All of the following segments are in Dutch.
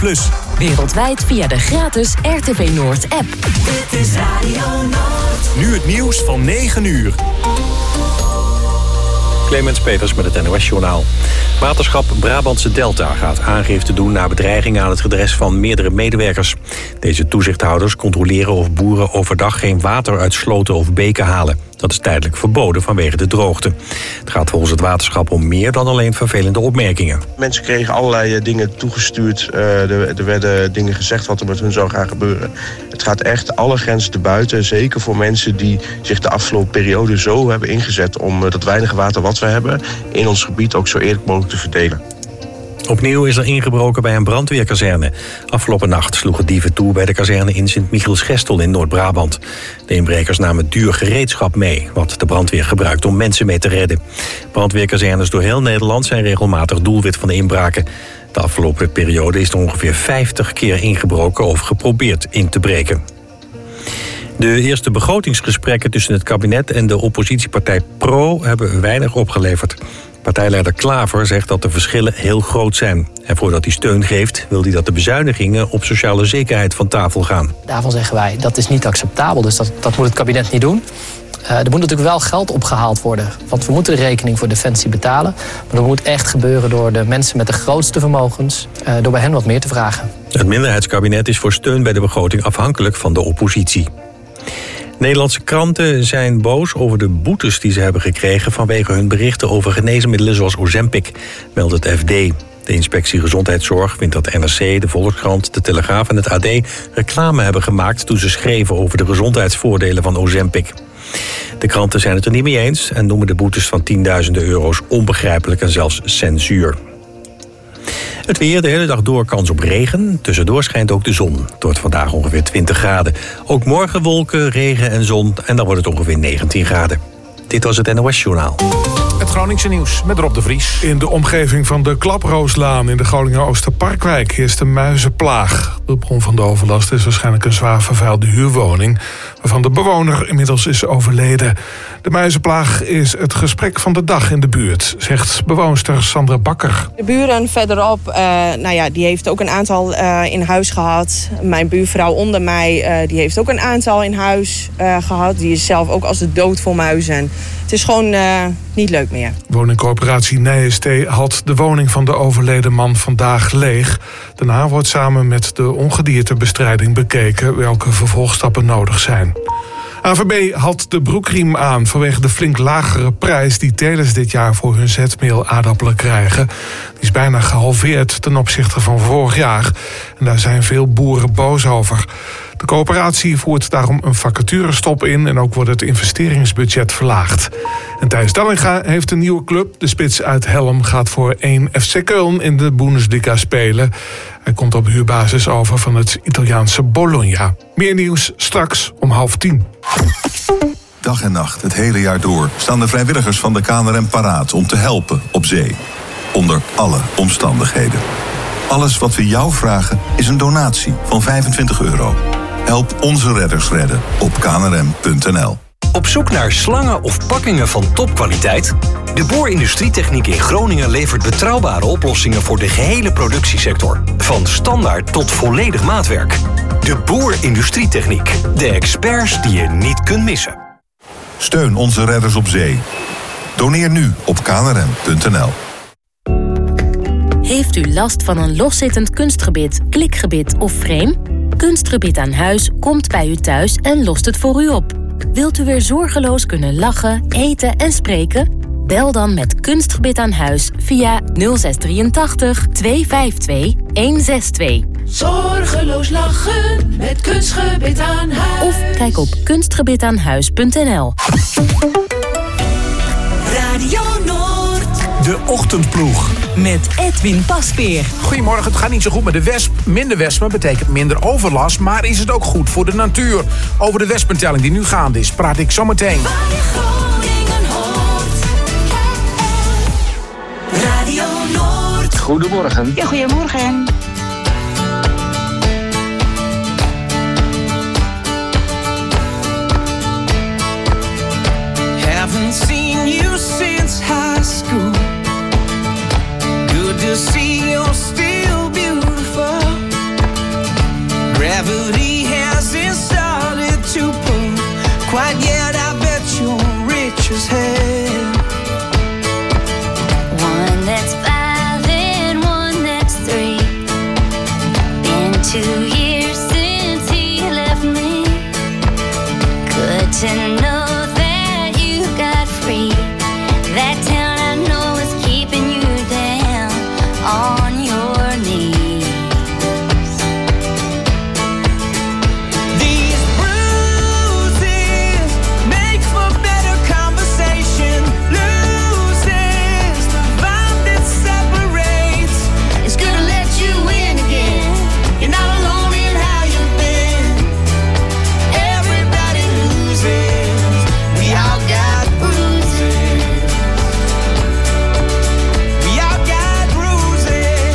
Plus. Wereldwijd via de gratis RTV Noord app. Dit is Radio Noord. Nu het nieuws van 9 uur. Clemens Peters met het NOS-journaal. Waterschap Brabantse Delta gaat aangifte doen na bedreigingen aan het adres van meerdere medewerkers. Deze toezichthouders controleren of boeren overdag geen water uit sloten of beken halen. Dat is tijdelijk verboden vanwege de droogte. Het gaat volgens het waterschap om meer dan alleen vervelende opmerkingen. Mensen kregen allerlei dingen toegestuurd. Er werden dingen gezegd wat er met hun zou gaan gebeuren. Het gaat echt alle grenzen te buiten. Zeker voor mensen die zich de afgelopen periode zo hebben ingezet om dat weinige water wat we hebben in ons gebied ook zo eerlijk mogelijk te verdelen. Opnieuw is er ingebroken bij een brandweerkazerne. Afgelopen nacht sloegen dieven toe bij de kazerne in Sint-Michiels-Gestel in Noord-Brabant. De inbrekers namen duur gereedschap mee, wat de brandweer gebruikt om mensen mee te redden. Brandweerkazernes door heel Nederland zijn regelmatig doelwit van de inbraken. De afgelopen periode is er ongeveer 50 keer ingebroken of geprobeerd in te breken. De eerste begrotingsgesprekken tussen het kabinet en de oppositiepartij PRO hebben weinig opgeleverd. Partijleider Klaver zegt dat de verschillen heel groot zijn. En voordat hij steun geeft, wil hij dat de bezuinigingen op sociale zekerheid van tafel gaan. Daarvan zeggen wij, dat is niet acceptabel, dus dat moet het kabinet niet doen. Er moet natuurlijk wel geld opgehaald worden. Want we moeten de rekening voor Defensie betalen. Maar dat moet echt gebeuren door de mensen met de grootste vermogens. Door bij hen wat meer te vragen. Het minderheidskabinet is voor steun bij de begroting afhankelijk van de oppositie. Nederlandse kranten zijn boos over de boetes die ze hebben gekregen vanwege hun berichten over geneesmiddelen zoals Ozempic, meldt het FD. De inspectie Gezondheidszorg vindt dat NRC, de Volkskrant, de Telegraaf en het AD reclame hebben gemaakt toen ze schreven over de gezondheidsvoordelen van Ozempic. De kranten zijn het er niet mee eens en noemen de boetes van tienduizenden euro's onbegrijpelijk en zelfs censuur. Het weer, de hele dag door kans op regen. Tussendoor schijnt ook de zon. Het wordt vandaag ongeveer 20 graden. Ook morgen wolken, regen en zon. En dan wordt het ongeveer 19 graden. Dit was het NOS-journaal. Het Groningse nieuws met Rob de Vries. In de omgeving van de Klaprooslaan in de Groninger Oosterparkwijk heerst een muizenplaag. De bron van de overlast is waarschijnlijk een zwaar vervuilde huurwoning, waarvan de bewoner inmiddels is overleden. De muizenplaag is het gesprek van de dag in de buurt, zegt bewoonster Sandra Bakker. De buren verderop, die heeft ook een aantal in huis gehad. Mijn buurvrouw onder mij, die heeft ook een aantal in huis gehad. Die is zelf ook als de dood voor muizen. Het is gewoon niet leuk meer. Woningcorporatie Nijenstee had de woning van de overleden man vandaag leeg. Daarna wordt samen met de ongediertebestrijding bekeken welke vervolgstappen nodig zijn. AVB had de broekriem aan vanwege de flink lagere prijs die telers dit jaar voor hun zetmeelaardappelen krijgen. Die is bijna gehalveerd ten opzichte van vorig jaar. En daar zijn veel boeren boos over. De coöperatie voert daarom een vacaturestop in en ook wordt het investeringsbudget verlaagd. En Thijs Dallinga heeft een nieuwe club. De spits uit Helm gaat voor 1 FC Köln in de Bundesliga spelen. Hij komt op huurbasis over van het Italiaanse Bologna. Meer nieuws straks om 9:30. Dag en nacht, het hele jaar door, staan de vrijwilligers van de KNRM paraat om te helpen op zee. Onder alle omstandigheden. Alles wat we jou vragen is een donatie van €25. Help onze redders redden op knrm.nl. Op zoek naar slangen of pakkingen van topkwaliteit? De Boer Industrietechniek in Groningen levert betrouwbare oplossingen voor de gehele productiesector. Van standaard tot volledig maatwerk. De Boer Industrietechniek. De experts die je niet kunt missen. Steun onze redders op zee. Doneer nu op knrm.nl. Heeft u last van een loszittend kunstgebit, klikgebit of frame? Kunstgebit aan huis komt bij u thuis en lost het voor u op. Wilt u weer zorgeloos kunnen lachen, eten en spreken? Bel dan met Kunstgebit aan huis via 0683 252 162. Zorgeloos lachen met Kunstgebit aan huis. Of kijk op kunstgebitaanhuis.nl. Radio Noord. De Ochtendploeg. Met Edwin Pasveer. Goedemorgen, het gaat niet zo goed met de wesp. Minder wespen betekent minder overlast, maar is het ook goed voor de natuur? Over de wespentelling die nu gaande is, praat ik zometeen. Waar je Groningen hoort. Radio Noord. Goedemorgen. Ja, goedemorgen. Haven't seen you since high school. Good to see you're still beautiful. 2 years since he left me. Good to know that you got free. That town I know is keeping you down on your knees. These bruises make for better conversation. Loses the vibe that separates. It's gonna let you in again. You're not alone in how you've been. Everybody loses. We all got bruises. We all got bruises.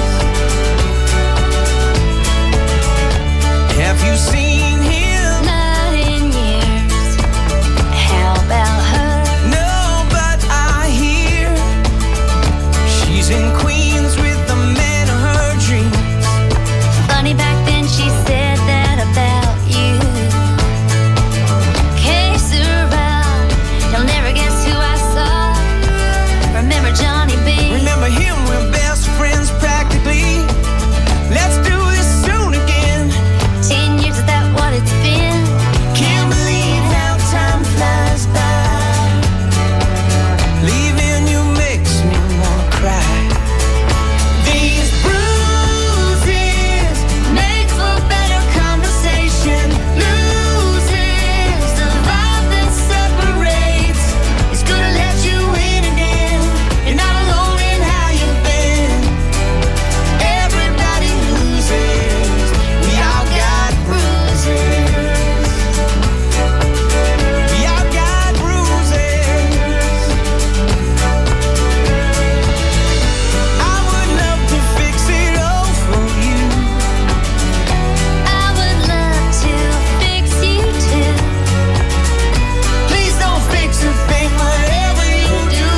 Have you seen him? Not in years. How about her? No, but I hear she's in Queens with the man of her dreams. Funny, back then she said that about you. Que sera, you'll never guess who I saw. Remember Johnny B? Remember him, we're best friends practically. Let's do this soon again. 10 years, is that what it's been? Can't believe how time flies by. Leaving you makes me wanna cry. These bruises Make for better conversation. loses the vibe that separates. It's gonna let you in again. You're not alone in how you've been. Everybody loses. We all got bruises. We all got bruises. I would love to fix it all for you. I would love to fix you too. Please don't fix a thing, whatever you do.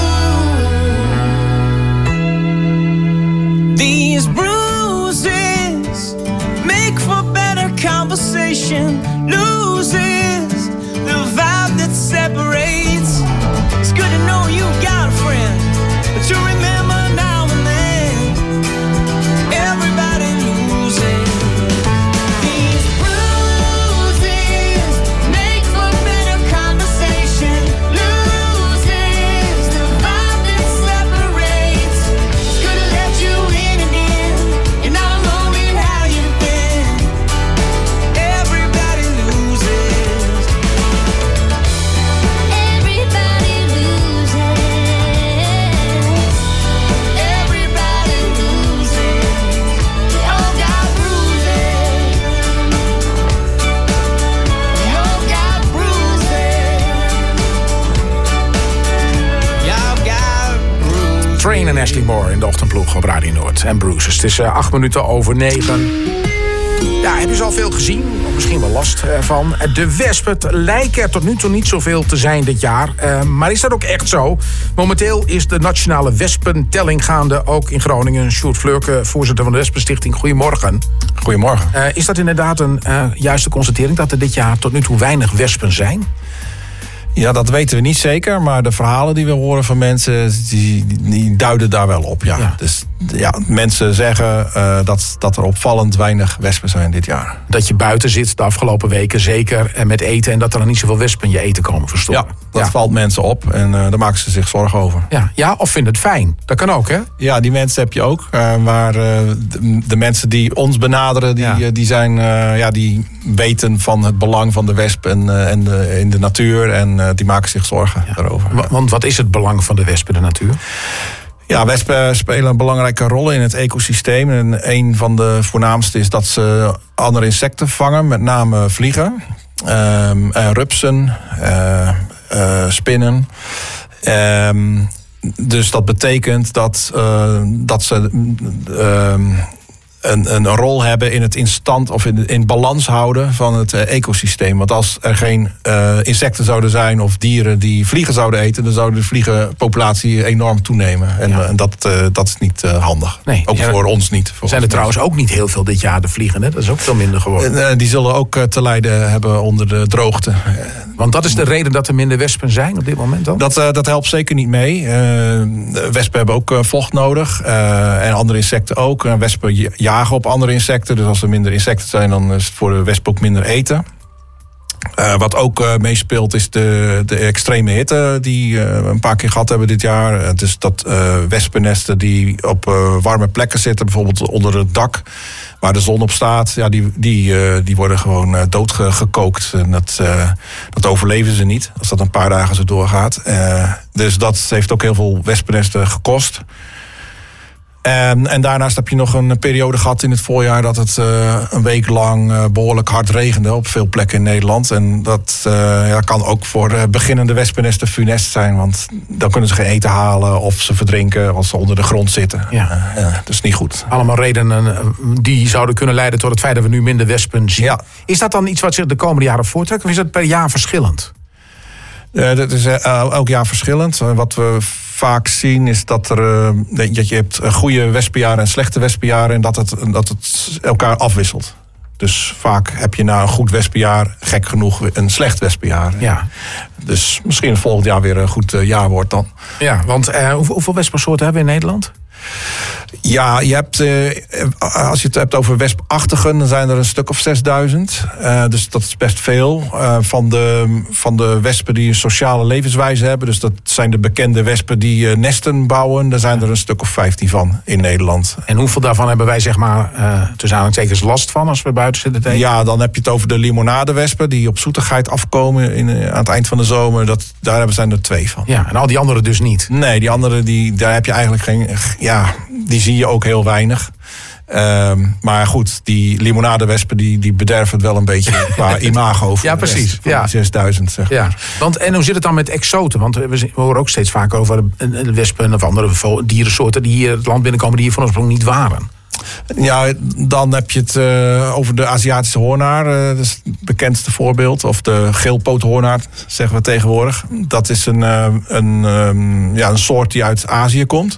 These bruises make for better conversation. Loses the vibe that separates. It's good to know you got a friend, but you remember now and then. Everybody loses. These bruises make for better conversation. Loses the vibe that separates. It's gonna let you in again. You're not alone in how you've been. Everybody loses. Everybody loses. Everybody loses. We all got bruises. We all got bruises. Y'all got bruises. Train en Ashley Moore in de ochtendploeg op Radio Noord. En Bruises. Het is 8 minuten over 9. Ja, heb je al veel gezien? Of misschien wel last ervan. De wespen, het lijkt er tot nu toe niet zoveel te zijn dit jaar. Maar is dat ook echt zo? Momenteel is de nationale wespentelling gaande, ook in Groningen. Sjoerd Fleurke, voorzitter van de Wespenstichting. Goedemorgen. Goedemorgen. Is dat inderdaad een juiste constatering dat er dit jaar tot nu toe weinig wespen zijn? Ja, dat weten we niet zeker, maar de verhalen die we horen van mensen, die duiden daar wel op. Ja. Dus ja, mensen zeggen dat er opvallend weinig wespen zijn dit jaar. Dat je buiten zit de afgelopen weken, zeker met eten, en dat er dan niet zoveel wespen in je eten komen verstoppen. Ja, dat valt mensen op en daar maken ze zich zorgen over. Ja, of vinden het fijn. Dat kan ook, hè? Ja, die mensen heb je ook. Maar de mensen die ons benaderen, die weten van het belang van de wesp in de natuur en die maken zich zorgen daarover. Want wat is het belang van de wesp in de natuur? Ja, wespen spelen een belangrijke rol in het ecosysteem. En een van de voornaamste is dat ze andere insecten vangen, met name vliegen, rupsen, spinnen. Dus dat betekent dat ze een rol hebben in het in stand of in balans houden van het ecosysteem. Want als er geen insecten zouden zijn of dieren die vliegen zouden eten, dan zou de vliegenpopulatie enorm toenemen. En dat is niet handig. Nee, ook voor ons niet. Zijn er trouwens ook niet heel veel dit jaar de vliegen, hè? Dat is ook veel minder geworden. Die zullen ook te lijden hebben onder de droogte. Want dat is de reden dat er minder wespen zijn op dit moment dan? Dat helpt zeker niet mee. Wespen hebben ook vocht nodig. En andere insecten ook. Wespen jagen jagen op andere insecten. Dus als er minder insecten zijn, dan is het voor de wesp ook minder eten. Wat ook meespeelt is de extreme hitte die we een paar keer gehad hebben dit jaar. Dus dat wespennesten die op warme plekken zitten, bijvoorbeeld onder het dak waar de zon op staat, ja, die worden gewoon doodgekookt. En dat overleven ze niet als dat een paar dagen zo doorgaat. Dus dat heeft ook heel veel wespennesten gekost. En daarnaast heb je nog een periode gehad in het voorjaar dat het een week lang behoorlijk hard regende op veel plekken in Nederland. En dat kan ook voor beginnende wespennesten funest zijn, want dan kunnen ze geen eten halen of ze verdrinken als ze onder de grond zitten. Ja. Dat is niet goed. Allemaal redenen die zouden kunnen leiden tot het feit dat we nu minder wespen zien. Ja. Is dat dan iets wat zich de komende jaren voortrekt of is dat per jaar verschillend? Dat is elk jaar verschillend. Wat we vaak zien is dat je hebt goede wespenjaren en slechte wespenjaren en dat het elkaar afwisselt. Dus vaak heb je na een goed wespenjaar gek genoeg een slecht wespenjaar. Ja. Dus misschien het volgend jaar weer een goed jaar wordt dan. Ja, want hoeveel wespensoorten hebben we in Nederland? Ja, je hebt, als je het hebt over wespachtigen, dan zijn er een stuk of 6000. Dus dat is best veel. Van de wespen die een sociale levenswijze hebben, dus dat zijn de bekende wespen die nesten bouwen, daar zijn er een stuk of 15 van in Nederland. En hoeveel daarvan hebben wij, zeg maar, tussen aanhalingstekens last van als we buiten zitten tegen? Ja, dan heb je het over de limonadewespen die op zoetigheid afkomen aan het eind van de zomer. Daar zijn er 2 van. Ja, en al die anderen dus niet? Nee, die anderen, daar heb je eigenlijk geen... Ja, die zie je ook heel weinig. Maar goed, die limonadewespen die bederven het wel een beetje qua imago. Ja, precies. Ja. 6000, zeg maar. Ja. En hoe zit het dan met exoten? Want we horen ook steeds vaker over wespen of andere dierensoorten die hier het land binnenkomen die hier van oorsprong niet waren. Ja, dan heb je het over de Aziatische hoornaar. Dat is het bekendste voorbeeld. Of de geelpoothoornaar, zeggen we tegenwoordig. Dat is een soort die uit Azië komt.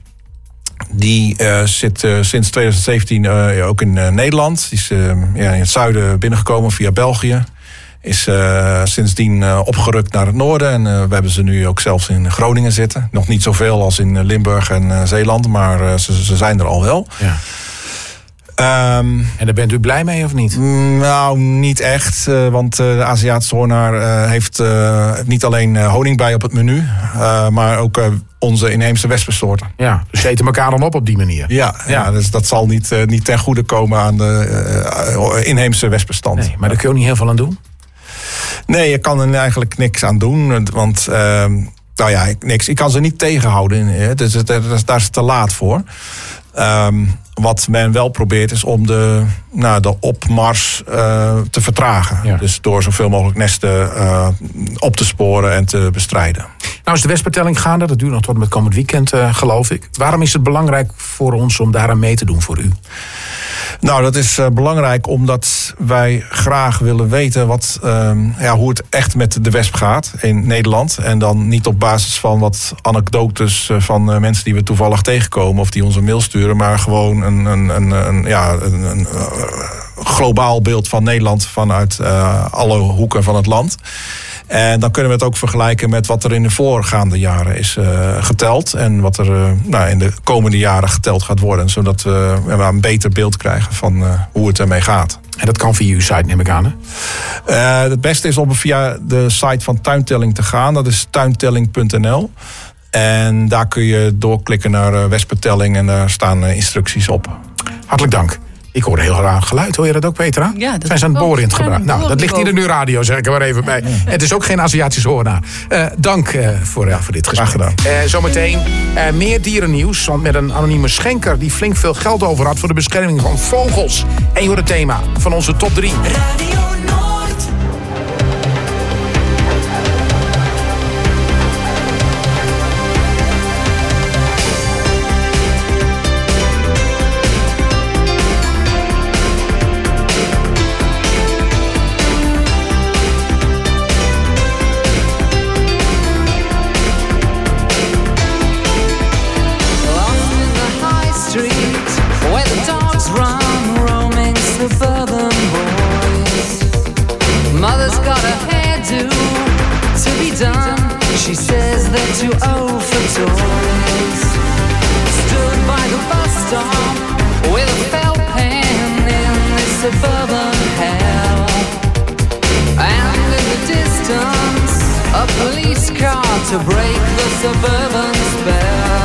Die zit sinds 2017 ook in Nederland. Die is in het zuiden binnengekomen via België. Is sindsdien opgerukt naar het noorden. En we hebben ze nu ook zelfs in Groningen zitten. Nog niet zoveel als in Limburg en Zeeland. Maar ze zijn er al wel. Ja. En daar bent u blij mee of niet? Nou, niet echt. Want de Aziatische hoornaar heeft niet alleen honing bij op het menu. Maar ook onze inheemse wespensoorten. Ja, dus ze eten elkaar dan op die manier. Ja, dus dat zal niet ten goede komen aan de inheemse wespenstand. Nee, maar daar kun je ook niet heel veel aan doen? Nee, je kan er eigenlijk niks aan doen. Want niks. Ik kan ze niet tegenhouden. Dus daar is het te laat voor. Wat men wel probeert is om de opmars te vertragen. Ja. Dus door zoveel mogelijk nesten op te sporen en te bestrijden. Nou is de wespentelling gaande. Dat duurt nog tot met komend weekend, geloof ik. Waarom is het belangrijk voor ons om daaraan mee te doen voor u? Nou, dat is belangrijk omdat wij graag willen weten hoe het echt met de wesp gaat in Nederland. En dan niet op basis van wat anekdotes van mensen die we toevallig tegenkomen of die ons een mail sturen, maar gewoon een globaal beeld van Nederland vanuit alle hoeken van het land. En dan kunnen we het ook vergelijken met wat er in de voorgaande jaren is geteld. En wat er in de komende jaren geteld gaat worden. Zodat we een beter beeld krijgen van hoe het ermee gaat. En dat kan via uw site, neem ik aan, hè? Het beste is om via de site van Tuintelling te gaan. Dat is tuintelling.nl. En daar kun je doorklikken naar wespentelling. En daar staan instructies op. Hartelijk dank. Ik hoor een heel raar geluid. Hoor je dat ook, Petra? Ja, dat zijn ze aan het boren in het gebruik. Nou, dat ligt hier in de radio, zeg ik er maar even bij. Het is ook geen Aziatische hoornaar. Dank voor dit gesprek. Graag gedaan. Zometeen meer dierennieuws. Want met een anonieme schenker die flink veel geld over had voor de bescherming van vogels. En je hoort het thema van onze top 3. Radio Noord. She says that you owe for toys. Stood by the bus stop with a felt suburban spell.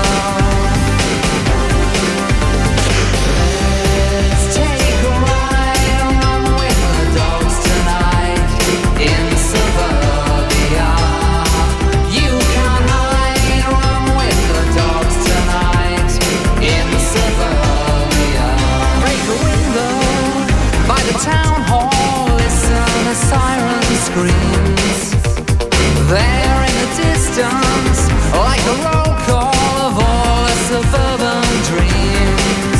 Let's take a ride along with the dogs tonight in suburbia. You can hide along with the dogs tonight in suburbia. Break a window by the town hall, listen as siren screams. There in the distance, like a roll call of all the suburban dreams.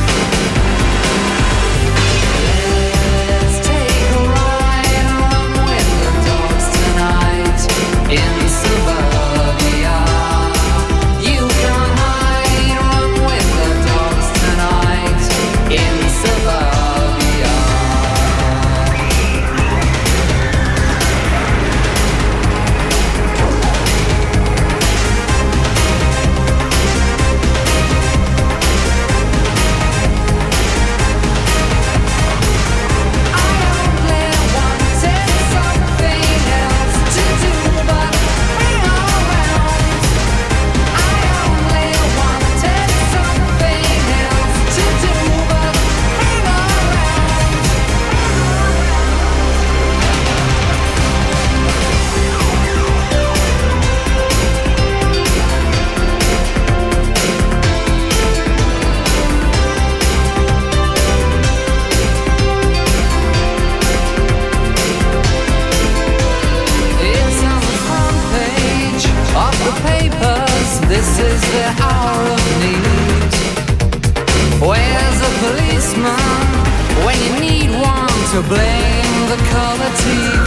Let's take a ride along with the dogs tonight in suburbia. You can hide along with the dogs tonight in suburbia. This is the hour of need. Where's the policeman when you need one to blame the color TV?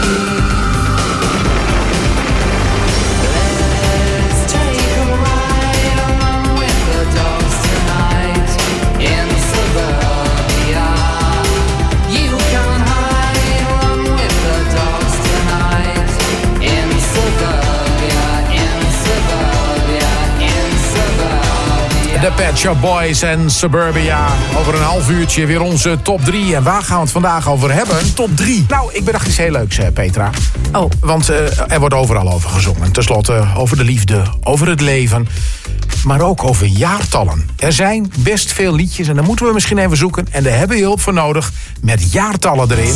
Let's take a ride along with the dogs tonight in suburbia. You can hide along with the dogs tonight in suburbia, in suburbia. De Pet Shop Boys en Suburbia. Over een half uurtje weer onze top 3. En waar gaan we het vandaag over hebben? Top 3. Nou, ik bedacht iets heel leuks, Petra. Oh. Want er wordt overal over gezongen. Ten slotte over de liefde, over het leven. Maar ook over jaartallen. Er zijn best veel liedjes en dan moeten we misschien even zoeken. En daar hebben we hulp voor nodig met jaartallen erin.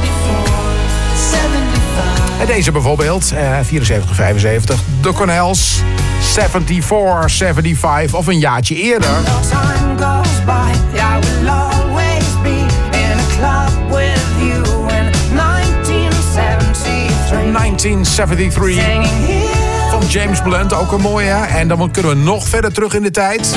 En deze bijvoorbeeld, 74, 75. De Cornels, 74, 75 of een jaartje eerder. 1973 van James Blunt, ook een mooie. En dan kunnen we nog verder terug in de tijd.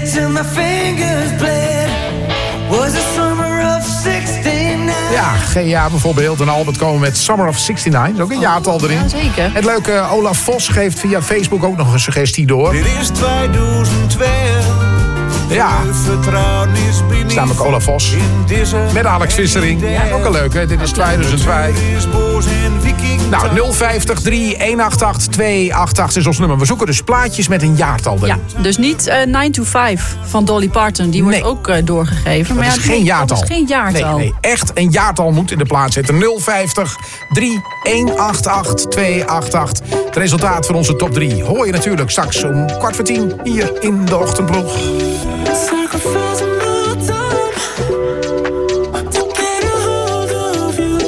Ja, geen jaar bijvoorbeeld. En Albert komen met Summer of 69. Dat is ook een jaartal erin. Ja, zeker. Het leuke Olaf Vos geeft via Facebook ook nog een suggestie door. Dit is 2002. Ja, namelijk Olaf Vos. Met Alex Vissering. Ja, ook een leuke. Dit is 2002. Nou, 050 3188 288 is ons nummer. We zoeken dus plaatjes met een jaartal erin. Ja, dus niet 9 to 5 van Dolly Parton. Die wordt ook doorgegeven. Maar dat is geen jaartal. Dat is geen jaartal. Nee, echt een jaartal moet in de plaats zitten. 050 3188 288. Het resultaat van onze top 3 hoor je natuurlijk straks om 9:15 hier in de Ochtendploeg. Sacrificing my time to get a hold of you.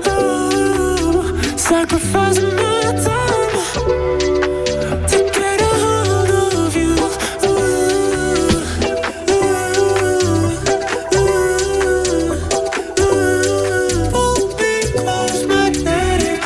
Sacrificing my time to get a hold of you. Pull me close, magnetic.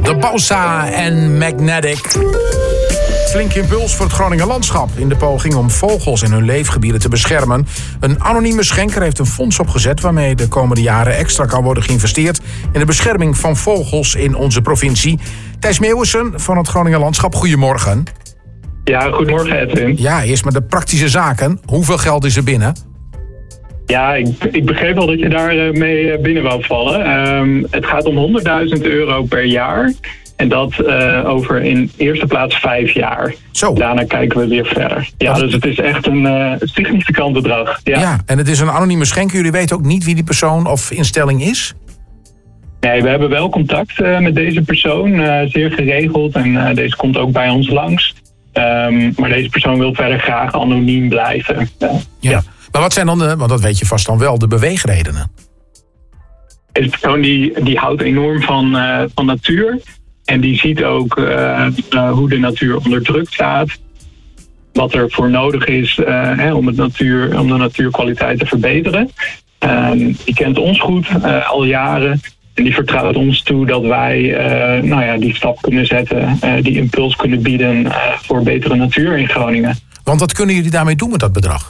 De Bossa en Magnetic. Flinke impuls voor het Groninger landschap in de poging om vogels in hun leefgebieden te beschermen. Een anonieme schenker heeft een fonds opgezet waarmee de komende jaren extra kan worden geïnvesteerd in de bescherming van vogels in onze provincie. Thijs Meeuwissen van het Groninger landschap, goedemorgen. Ja, goedemorgen Edwin. Ja, eerst maar de praktische zaken. Hoeveel geld is er binnen? Ja, ik begreep al dat je daar mee binnen wou vallen. Het gaat om €100.000 per jaar. En dat over in eerste plaats 5 jaar. Zo. Daarna kijken we weer verder. Ja, dus het is echt een significant bedrag. Ja, en het is een anonieme schenker. Jullie weten ook niet wie die persoon of instelling is? Nee, we hebben wel contact met deze persoon. Zeer geregeld. En deze komt ook bij ons langs. Maar deze persoon wil verder graag anoniem blijven. Ja. Maar wat zijn dan want dat weet je vast dan wel, de beweegredenen? Deze persoon die houdt enorm van natuur. En die ziet ook hoe de natuur onder druk staat. Wat er voor nodig is om de natuurkwaliteit te verbeteren. Die kent ons goed al jaren. En die vertrouwt ons toe dat wij die stap kunnen zetten. Die impuls kunnen bieden voor betere natuur in Groningen. Want wat kunnen jullie daarmee doen met dat bedrag?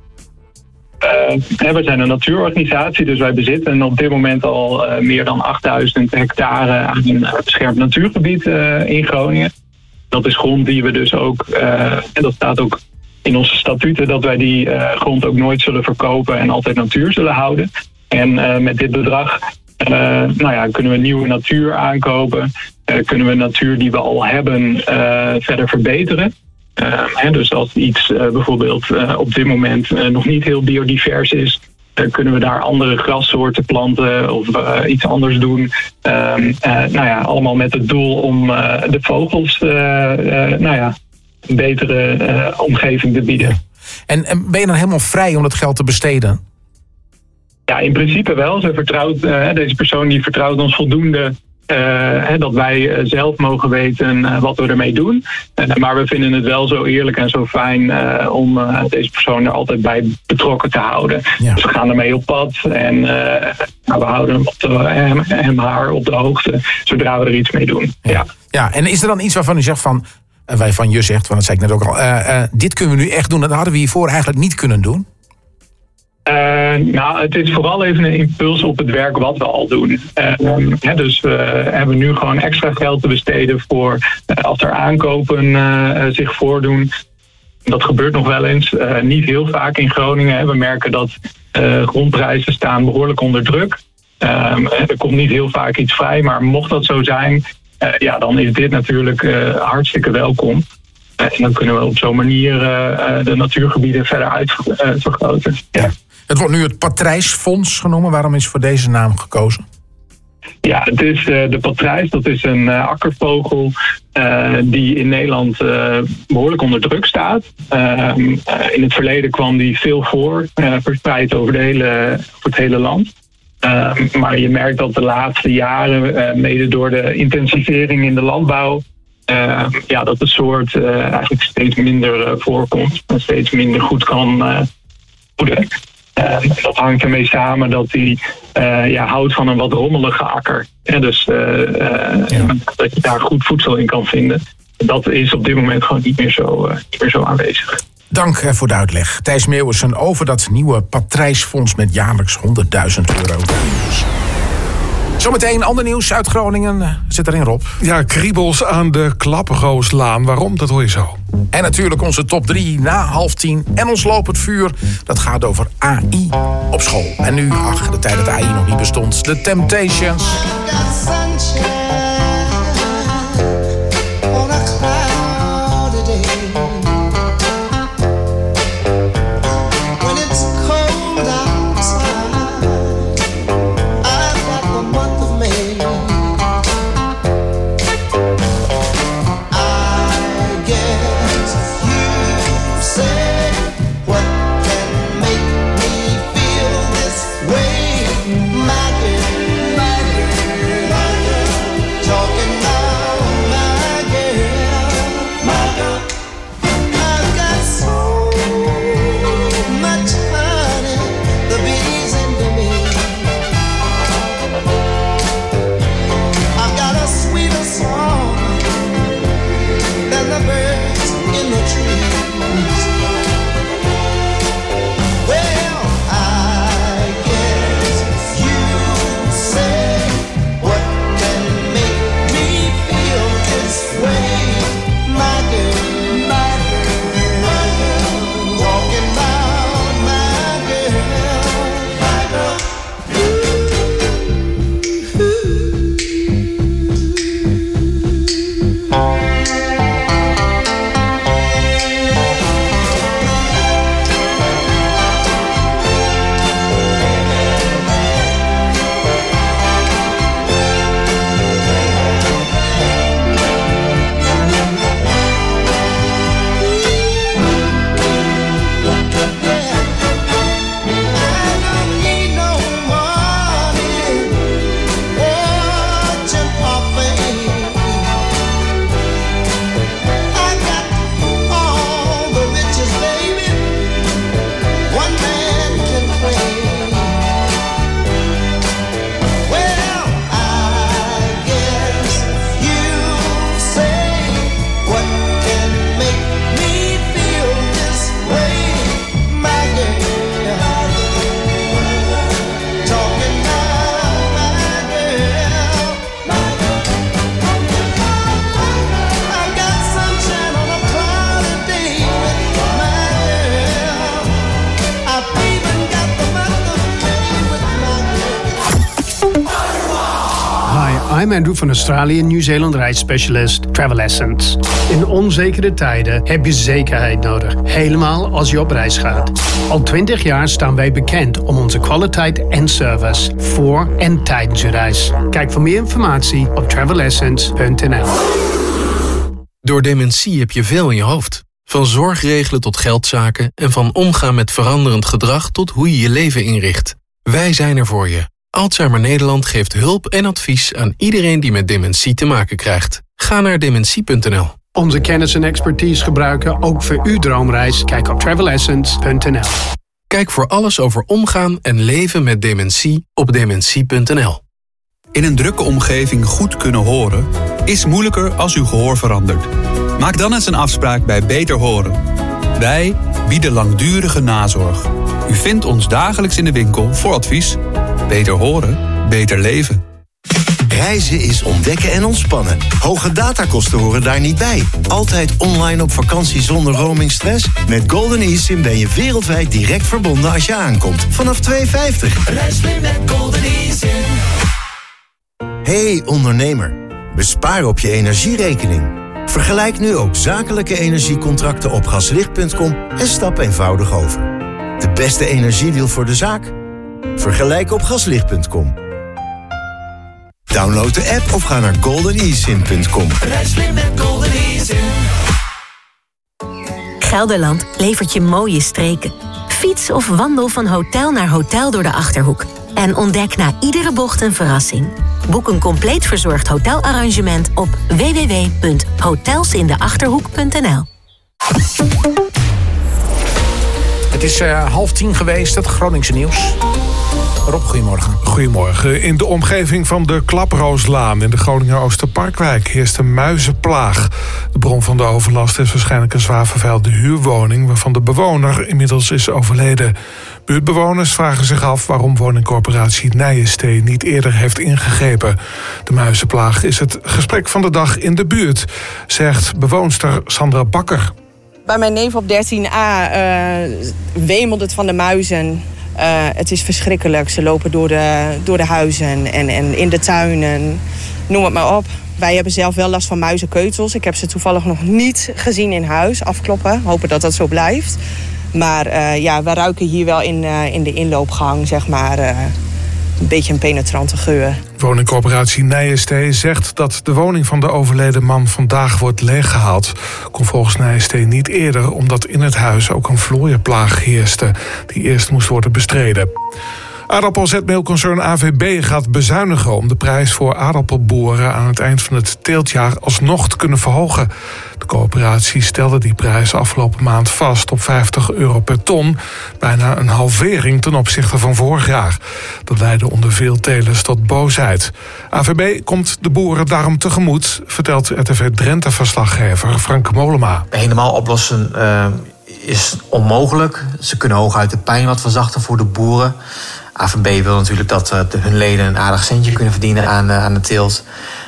We zijn een natuurorganisatie, dus wij bezitten op dit moment al meer dan 8000 hectare aan een beschermd natuurgebied in Groningen. Dat is grond die we dus ook, en dat staat ook in onze statuten, dat wij die grond ook nooit zullen verkopen en altijd natuur zullen houden. En met dit bedrag kunnen we nieuwe natuur aankopen, kunnen we natuur die we al hebben verder verbeteren. Dus als iets bijvoorbeeld op dit moment nog niet heel biodivers is, kunnen we daar andere grassoorten planten of iets anders doen. Allemaal met het doel om de vogels een betere omgeving te bieden. En ben je dan helemaal vrij om dat geld te besteden? Ja, in principe wel. Deze persoon die vertrouwt ons voldoende dat wij zelf mogen weten wat we ermee doen. Maar we vinden het wel zo eerlijk en zo fijn om deze persoon er altijd bij betrokken te houden. Ja. Dus we gaan ermee op pad en we houden hem haar op de hoogte zodra we er iets mee doen. Ja, en is er dan iets waarvan u zegt van, waarvan je zegt, want dat zei ik net ook al, dit kunnen we nu echt doen, dat hadden we hiervoor eigenlijk niet kunnen doen? Het is vooral even een impuls op het werk wat we al doen. Dus we hebben nu gewoon extra geld te besteden voor als er aankopen zich voordoen. Dat gebeurt nog wel eens. Niet heel vaak in Groningen. We merken dat grondprijzen staan behoorlijk onder druk. Er komt niet heel vaak iets vrij, maar mocht dat zo zijn, dan is dit natuurlijk hartstikke welkom. En dan kunnen we op zo'n manier de natuurgebieden verder uitvergroten. Ja. Het wordt nu het Patrijsfonds genoemd. Waarom is voor deze naam gekozen? Ja, het is de patrijs. Dat is een akkervogel die in Nederland behoorlijk onder druk staat. In het verleden kwam die veel voor, verspreid over het hele land. Maar je merkt dat de laatste jaren, mede door de intensivering in de landbouw, dat de soort eigenlijk steeds minder voorkomt en steeds minder goed kan voeden. Dat hangt ermee samen dat hij houdt van een wat rommelige akker. Dus dat je daar goed voedsel in kan vinden. Dat is op dit moment gewoon niet meer zo aanwezig. Dank voor de uitleg. Thijs Meeuwissen over dat nieuwe Patrijsfonds met jaarlijks €100.000. Zometeen ander nieuws uit Groningen. Zit erin, Rob. Ja, kriebels aan de Klaprooslaan. Waarom? Dat hoor je zo. En natuurlijk onze top 3 na 9:30. En ons lopend vuur, dat gaat over AI op school. En nu, de tijd dat AI nog niet bestond. The Temptations. I'm Andrew van Australië Nieuw-Zeeland reisspecialist Travel Essence. In onzekere tijden heb je zekerheid nodig, helemaal als je op reis gaat. Al 20 jaar staan wij bekend om onze kwaliteit en service voor en tijdens je reis. Kijk voor meer informatie op travelessence.nl. Door dementie heb je veel in je hoofd. Van zorgregelen tot geldzaken en van omgaan met veranderend gedrag tot hoe je je leven inricht. Wij zijn er voor je. Alzheimer Nederland geeft hulp en advies aan iedereen die met dementie te maken krijgt. Ga naar dementie.nl. Onze kennis en expertise gebruiken ook voor uw droomreis. Kijk op travelessence.nl. Kijk voor alles over omgaan en leven met dementie op dementie.nl. In een drukke omgeving goed kunnen horen is moeilijker als uw gehoor verandert. Maak dan eens een afspraak bij Beter Horen. Wij bieden langdurige nazorg. U vindt ons dagelijks in de winkel voor advies. Beter horen, beter leven. Reizen is ontdekken en ontspannen. Hoge datakosten horen daar niet bij. Altijd online op vakantie zonder roamingstress? Met Golden eSIM ben je wereldwijd direct verbonden als je aankomt. Vanaf €2,50. Reis mee met Golden eSIM. Hey ondernemer, bespaar op je energierekening. Vergelijk nu ook zakelijke energiecontracten op gaslicht.com en stap eenvoudig over. De beste energiedeal voor de zaak? Vergelijk op gaslicht.com. Download de app of ga naar goldenesim.com. Reis mee met Golden eSIM. Gelderland levert je mooie streken. Fiets of wandel van hotel naar hotel door de Achterhoek. En ontdek na iedere bocht een verrassing. Boek een compleet verzorgd hotelarrangement op www.hotelsindeachterhoek.nl. Het is 9:30 geweest, het Groningse nieuws. Rob, goedemorgen. Goedemorgen. In de omgeving van de Klaprooslaan in de Groninger Oosterparkwijk heerst een muizenplaag. De bron van de overlast is waarschijnlijk een zwaar vervuilde huurwoning waarvan de bewoner inmiddels is overleden. Buurtbewoners vragen zich af waarom woningcorporatie Nijenstee niet eerder heeft ingegrepen. De muizenplaag is het gesprek van de dag in de buurt, zegt bewoonster Sandra Bakker. Bij mijn neef op 13a wemelt het van de muizen. Het is verschrikkelijk. Ze lopen door de huizen en in de tuinen. Noem het maar op. Wij hebben zelf wel last van muizenkeutels. Ik heb ze toevallig nog niet gezien in huis. Afkloppen. Hopen dat dat zo blijft. Maar we ruiken hier wel in de inloopgang, zeg maar, een beetje een penetrante geur. Woningcorporatie Nijenstee zegt dat de woning van de overleden man vandaag wordt leeggehaald. Kon volgens Nijenstee niet eerder, omdat in het huis ook een vlooienplaag heerste, die eerst moest worden bestreden. Aardappelzetmeelconcern AVB gaat bezuinigen om de prijs voor aardappelboeren aan het eind van het teeltjaar alsnog te kunnen verhogen. De coöperatie stelde die prijs afgelopen maand vast op €50 per ton, bijna een halvering ten opzichte van vorig jaar. Dat leidde onder veel telers tot boosheid. AVB komt de boeren daarom tegemoet, vertelt RTV Drenthe-verslaggever Frank Molema. Helemaal oplossen is onmogelijk. Ze kunnen hooguit de pijn wat verzachten voor de boeren. AVB wil natuurlijk dat hun leden een aardig centje kunnen verdienen aan de teelt.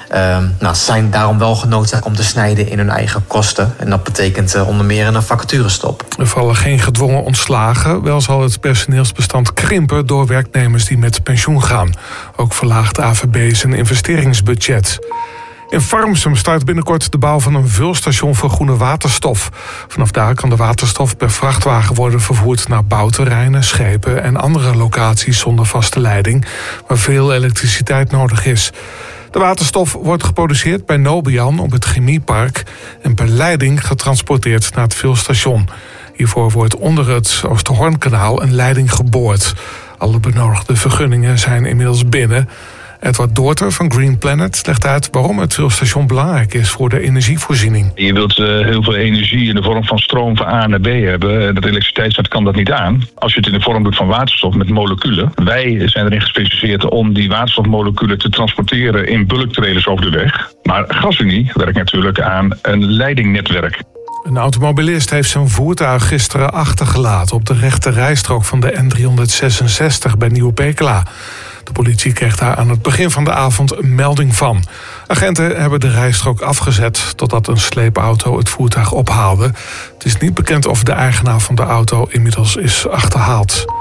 Ze zijn daarom wel genoodzaakt om te snijden in hun eigen kosten. En dat betekent onder meer een vacaturestop. Er vallen geen gedwongen ontslagen. Wel zal het personeelsbestand krimpen door werknemers die met pensioen gaan. Ook verlaagt de AVB zijn investeringsbudget. In Farmsum start binnenkort de bouw van een vulstation voor groene waterstof. Vanaf daar kan de waterstof per vrachtwagen worden vervoerd naar bouwterreinen, schepen en andere locaties zonder vaste leiding, waar veel elektriciteit nodig is. De waterstof wordt geproduceerd bij Nobian op het chemiepark en per leiding getransporteerd naar het vulstation. Hiervoor wordt onder het Oosterhoornkanaal een leiding geboord. Alle benodigde vergunningen zijn inmiddels binnen. Edward Doorter van Green Planet legt uit waarom het vulstation belangrijk is voor de energievoorziening. Je wilt heel veel energie in de vorm van stroom van A naar B hebben. Dat elektriciteitsnet kan dat niet aan. Als je het in de vorm doet van waterstof met moleculen. Wij zijn erin gespecialiseerd om die waterstofmoleculen te transporteren in bulktrailers over de weg. Maar GasUnie werkt natuurlijk aan een leidingnetwerk. Een automobilist heeft zijn voertuig gisteren achtergelaten op de rechte rijstrook van de N366 bij Nieuwe-Pekela. De politie kreeg daar aan het begin van de avond een melding van. Agenten hebben de rijstrook afgezet totdat een sleepauto het voertuig ophaalde. Het is niet bekend of de eigenaar van de auto inmiddels is achterhaald.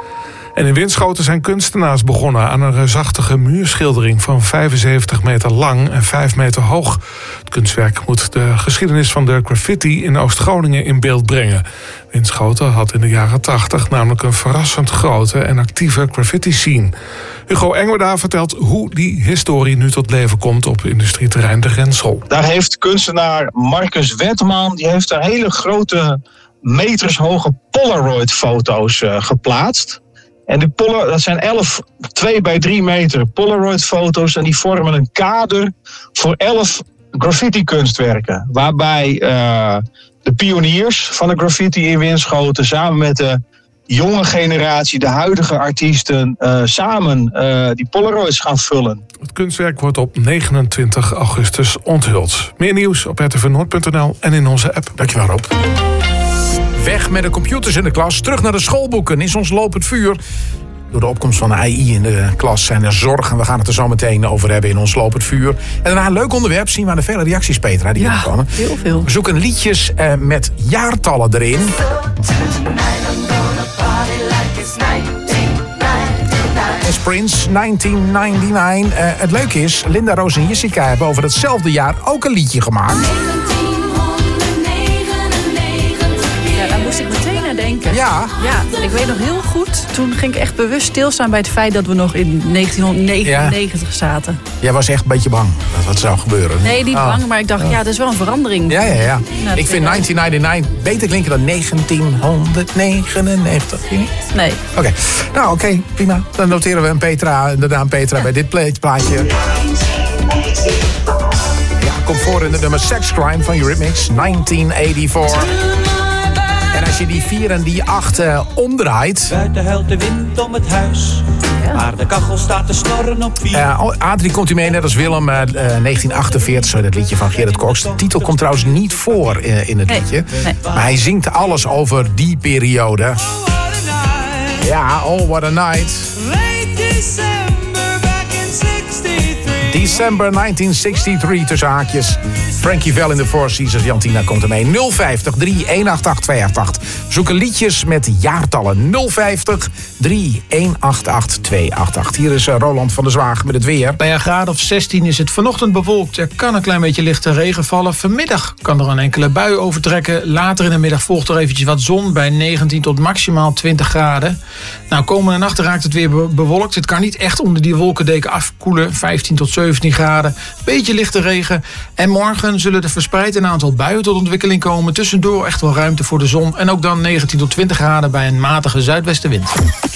En in Winschoten zijn kunstenaars begonnen aan een reusachtige muurschildering van 75 meter lang en 5 meter hoog. Het kunstwerk moet de geschiedenis van de graffiti in Oost-Groningen in beeld brengen. Winschoten had in de jaren 80 namelijk een verrassend grote en actieve graffiti-scene. Hugo Engwerda vertelt hoe die historie nu tot leven komt op industrieterrein De Rensel. Daar heeft kunstenaar Marcus Wetman, die heeft daar hele grote metershoge Polaroid-foto's geplaatst. En dat zijn 11 2 bij 3 meter Polaroid-foto's en die vormen een kader voor 11 graffiti-kunstwerken. Waarbij de pioniers van de graffiti in Winschoten samen met de jonge generatie, de huidige artiesten, samen die Polaroids gaan vullen. Het kunstwerk wordt op 29 augustus onthuld. Meer nieuws op rtvnoord.nl en in onze app. Dankjewel, Rob. Weg met de computers in de klas, terug naar de schoolboeken is ons lopend vuur. Door de opkomst van de AI in de klas zijn er zorgen. We gaan het er zo meteen over hebben in ons lopend vuur. En daarna een leuk onderwerp, zien we aan de vele reacties, Petra, die komen. Heel veel. We zoeken liedjes met jaartallen erin. Is Prince, 1999. Het leuke is, Linda, Roos en Jessica hebben over hetzelfde jaar ook een liedje gemaakt. Ja, daar moest ik meteen aan denken. Ja, ik weet nog heel goed. Toen ging ik echt bewust stilstaan bij het feit dat we nog in 1999 zaten. Jij was echt een beetje bang dat wat zou gebeuren. Nee, niet bang, maar ik dacht, dat is wel een verandering. Ja. Nou, Ik vind 1999 beter klinken dan 1999. Nee. Oké, prima. Dan noteren we een Petra bij dit plaatje. Ja, komt voor in de nummer Sex Crime van Eurythmics, 1984. En als je die 4 en die 8 omdraait. Buiten huilt de wind om het huis. Maar de kachel staat te snorren op 4. Adrie komt u mee, net als Willem, 1948, zo dat liedje van Gerrit Cox. De titel komt trouwens niet voor in het liedje. Nee. Maar hij zingt alles over die periode. Ja, oh, what a night. December 1963, tussen haakjes. Frankie Val in de Four Seasons, Jantina komt ermee. 050 3188288. Zoeken liedjes met jaartallen. 050 3188288. Hier is Roland van der Zwaag met het weer. Bij een graad of 16 is het vanochtend bewolkt. Er kan een klein beetje lichte regen vallen. Vanmiddag kan er een enkele bui overtrekken. Later in de middag volgt er eventjes wat zon bij 19 tot maximaal 20 graden. Nou, komende nacht raakt het weer bewolkt. Het kan niet echt onder die wolkendeken afkoelen. 15 tot 17 graden. Beetje lichte regen. En morgen zullen er verspreid een aantal buien tot ontwikkeling komen. Tussendoor echt wel ruimte voor de zon. En ook dan 19 tot 20 graden bij een matige zuidwestenwind.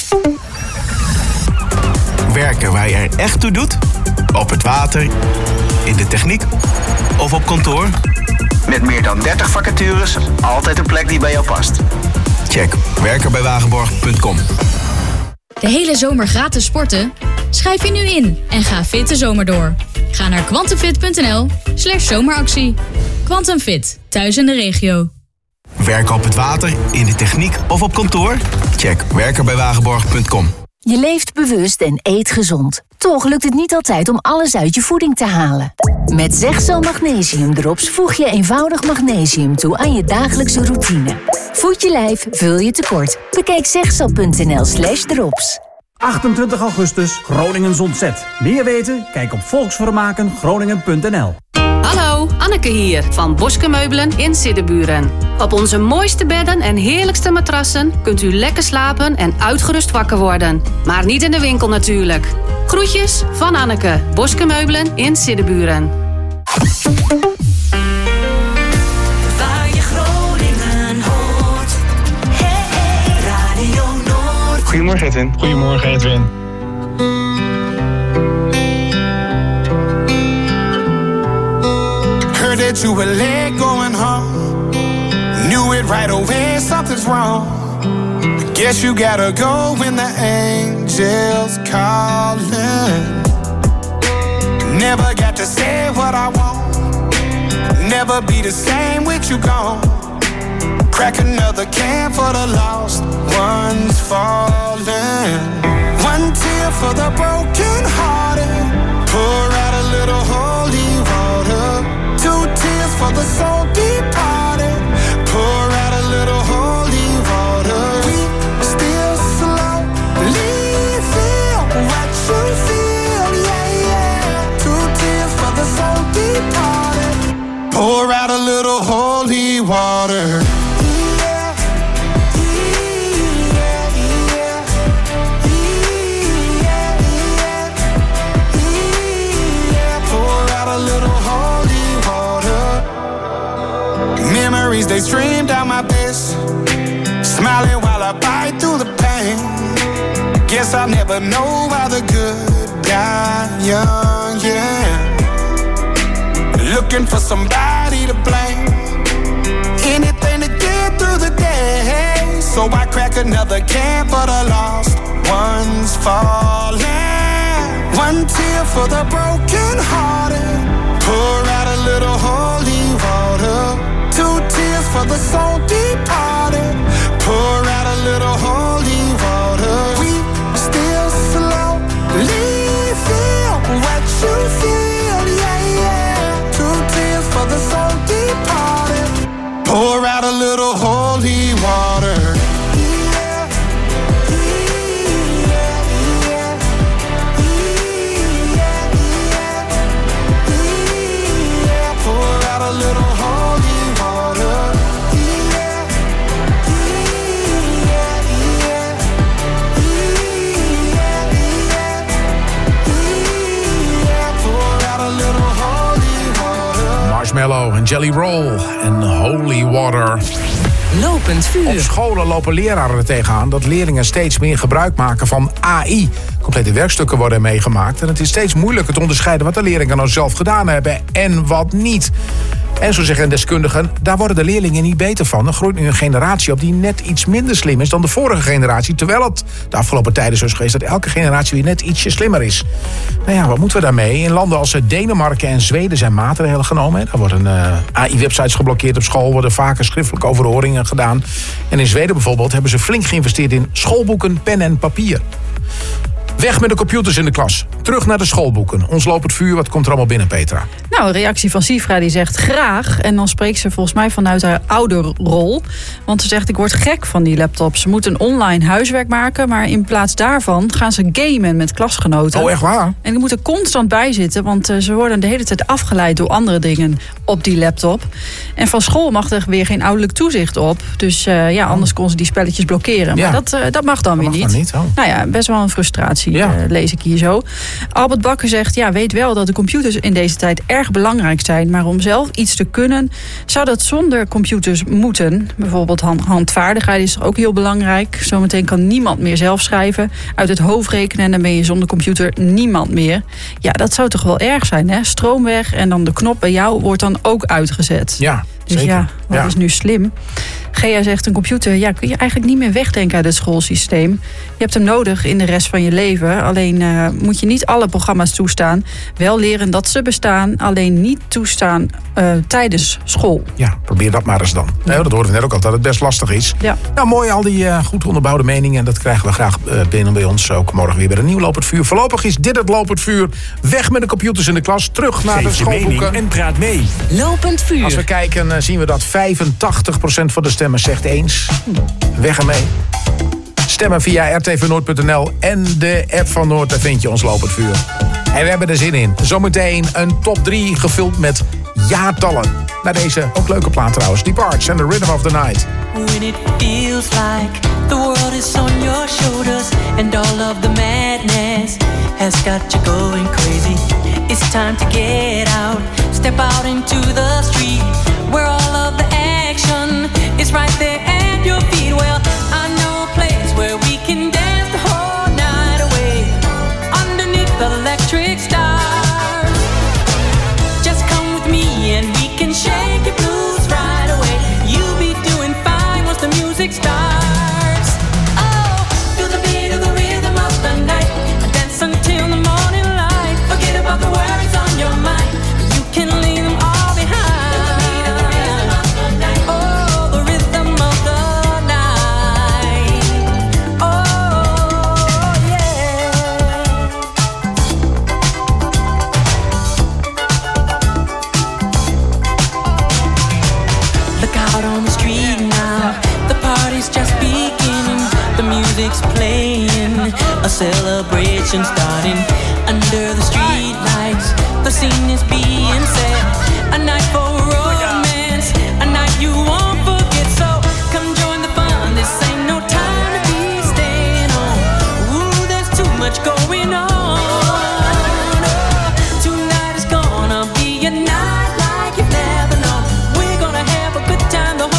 Werken waar je er echt toe doet? Op het water, in de techniek of op kantoor? Met meer dan 30 vacatures, altijd een plek die bij jou past. Check werkenbijwagenborg.com. De hele zomer gratis sporten? Schrijf je nu in en ga fit de zomer door. Ga naar quantumfit.nl/zomeractie. Quantum Fit, thuis in de regio. Werken op het water, in de techniek of op kantoor? Check werkenbijwagenborg.com. Je leeft bewust en eet gezond. Toch lukt het niet altijd om alles uit je voeding te halen. Met Zegzo Magnesium Drops voeg je eenvoudig magnesium toe aan je dagelijkse routine. Voed je lijf, vul je tekort. Bekijk zegzo.nl/drops. 28 augustus, Groningen ontzet. Meer weten? Kijk op volksvermakengroningen.nl. Hallo, Anneke hier van Boske Meubelen in Siddeburen. Op onze mooiste bedden en heerlijkste matrassen kunt u lekker slapen en uitgerust wakker worden. Maar niet in de winkel natuurlijk. Groetjes van Anneke, Boske Meubelen in Siddeburen. Waar je Groningen hoort. Hey, Radio Noord. Goedemorgen, Edwin. Goedemorgen, Edwin. Heard that you were late going home. Knew it right away, something's wrong. Guess you gotta go when the angels calling. Never got to say what I want. Never be the same with you gone. Crack another can for the lost ones falling. One tear for the broken hearted. Pour out a little holy water. 2 tears for the soul departed. Pour out a little holy water. We still slowly memories, they stream down my face. Smiling while I bite through the pain. Guess I'll never know how the good die young, yeah. Looking for somebody to blame. Anything to get through the day. So I crack another can for the lost ones falling. One tear for the broken hearted. Pour out a little holy water. 2 tears for the soul departed. Pour out a little holy water. We still slowly feel what you feel, yeah, yeah. 2 tears for the soul departed. Pour out a little holy water. Marshmallow en Jelly Roll en Holy Water. Lopend vuur. Op scholen lopen leraren er tegenaan dat leerlingen steeds meer gebruik maken van AI. Complete werkstukken worden ermee gemaakt. En het is steeds moeilijker te onderscheiden wat de leerlingen nou zelf gedaan hebben en wat niet. En zo zeggen deskundigen, daar worden de leerlingen niet beter van. Er groeit nu een generatie op die net iets minder slim is dan de vorige generatie. Terwijl het de afgelopen tijden zo is geweest dat elke generatie weer net ietsje slimmer is. Nou ja, wat moeten we daarmee? In landen als Denemarken en Zweden zijn maatregelen genomen. Daar worden AI-websites geblokkeerd op school, worden vaker schriftelijke overhoringen gedaan. En in Zweden bijvoorbeeld hebben ze flink geïnvesteerd in schoolboeken, pen en papier. Weg met de computers in de klas. Terug naar de schoolboeken. Ons lopend vuur, wat komt er allemaal binnen, Petra? Nou, een reactie van Sifra die zegt graag. En dan spreekt ze volgens mij vanuit haar ouderrol. Want ze zegt, ik word gek van die laptops. Ze moeten online huiswerk maken. Maar in plaats daarvan gaan ze gamen met klasgenoten. Oh, echt waar? En die moeten constant bijzitten. Want ze worden de hele tijd afgeleid door andere dingen op die laptop. En van school mag er weer geen ouderlijk toezicht op. Dus anders kon ze die spelletjes blokkeren. Ja. Maar dat mag dan weer niet. Dan niet. Oh. Nou ja, best wel een frustratie. Lees ik hier zo. Albert Bakker zegt, weet wel dat de computers in deze tijd erg belangrijk zijn. Maar om zelf iets te kunnen, zou dat zonder computers moeten. Bijvoorbeeld handvaardigheid is ook heel belangrijk. Zometeen kan niemand meer zelf schrijven. Uit het hoofd rekenen en dan ben je zonder computer niemand meer. Ja, dat zou toch wel erg zijn, hè? Stroom weg en dan de knop bij jou wordt dan ook uitgezet. Ja, dus zeker. Wat is nu slim? Gea zegt, een computer kun je eigenlijk niet meer wegdenken uit het schoolsysteem. Je hebt hem nodig in de rest van je leven. Alleen moet je niet alle programma's toestaan. Wel leren dat ze bestaan, alleen niet toestaan tijdens school. Ja, probeer dat maar eens dan. Dat hoorden we net ook al, dat het best lastig is. Ja. Nou, mooi al die goed onderbouwde meningen. En dat krijgen we graag binnen bij ons. Ook morgen weer bij een nieuw Lopend Vuur. Voorlopig is dit het Lopend Vuur. Weg met de computers in de klas. Terug naar de schoolboeken. En praat mee. Lopend Vuur. Als we kijken zien we dat 85% van de stemmers zegt eens. Weg ermee. Stemmen via rtvnoord.nl en de app van Noord. Daar vind je ons Lopend Vuur. En we hebben er zin in. Zometeen een top 3 gevuld met jaartallen. Naar deze ook leuke plaat trouwens. Deep Arch and the Rhythm of the Night. When it feels like the world is on your shoulders and all of the madness has got you going crazy. It's time to get out. Step out into the street where all of the action is right there at your feet. Well, I know a place where we can dance the whole night away underneath the electric stars. Just come with me and we can shake your blues right away. You'll be doing fine once the music starts. Oh, feel the beat of the rhythm of the night. Dance until the morning light. Forget about the worries on your mind. You can leave them all behind. Music's playing, a celebration starting under the street lights. The scene is being set, a night for romance, a night you won't forget. So come join the fun. This ain't no time to be staying home. Ooh, there's too much going on. Oh, tonight is gonna be a night like you've never known. We're gonna have a good time the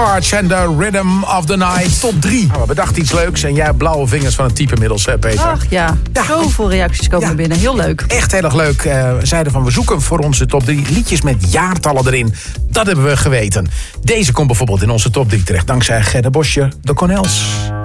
Barge en The Rhythm of the Night. Top 3. Nou, we bedachten iets leuks en jij hebt blauwe vingers van het type inmiddels, Peter. Ach ja, zoveel reacties komen er binnen. Heel leuk. Echt heel erg leuk. We zeiden van, we zoeken voor onze top 3 liedjes met jaartallen erin. Dat hebben we geweten. Deze komt bijvoorbeeld in onze top 3 terecht. Dankzij Gerda Bosje, de Cornels.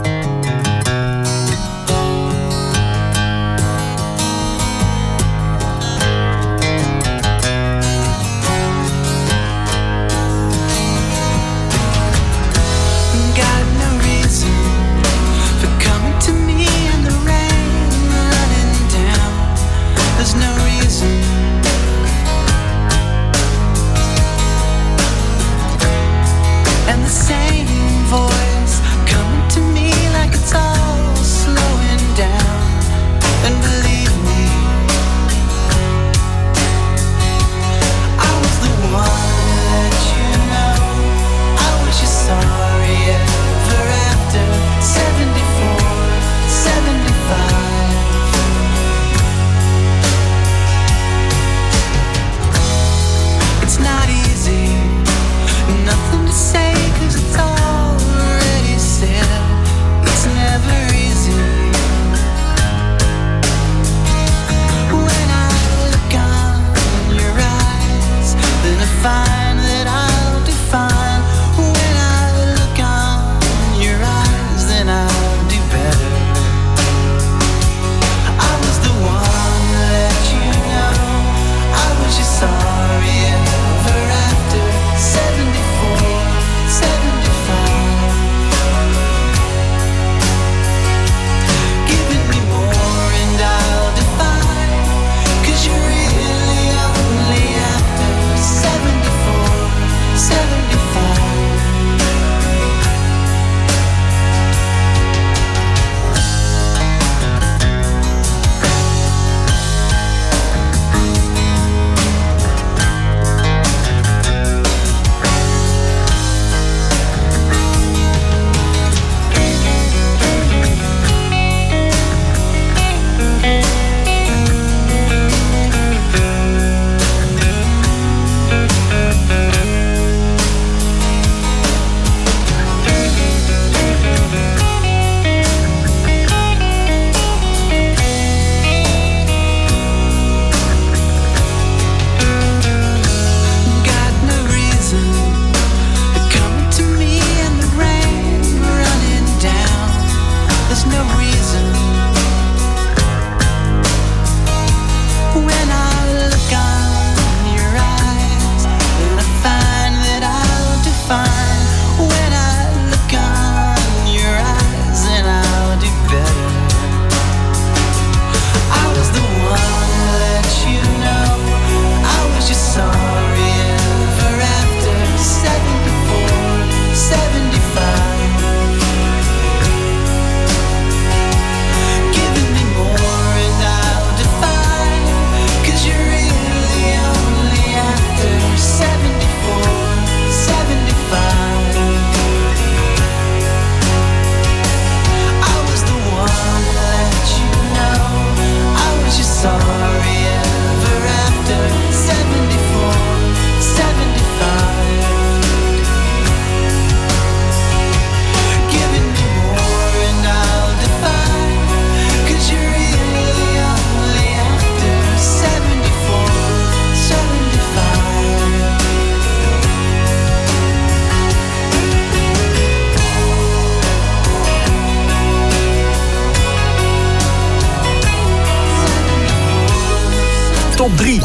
top 3.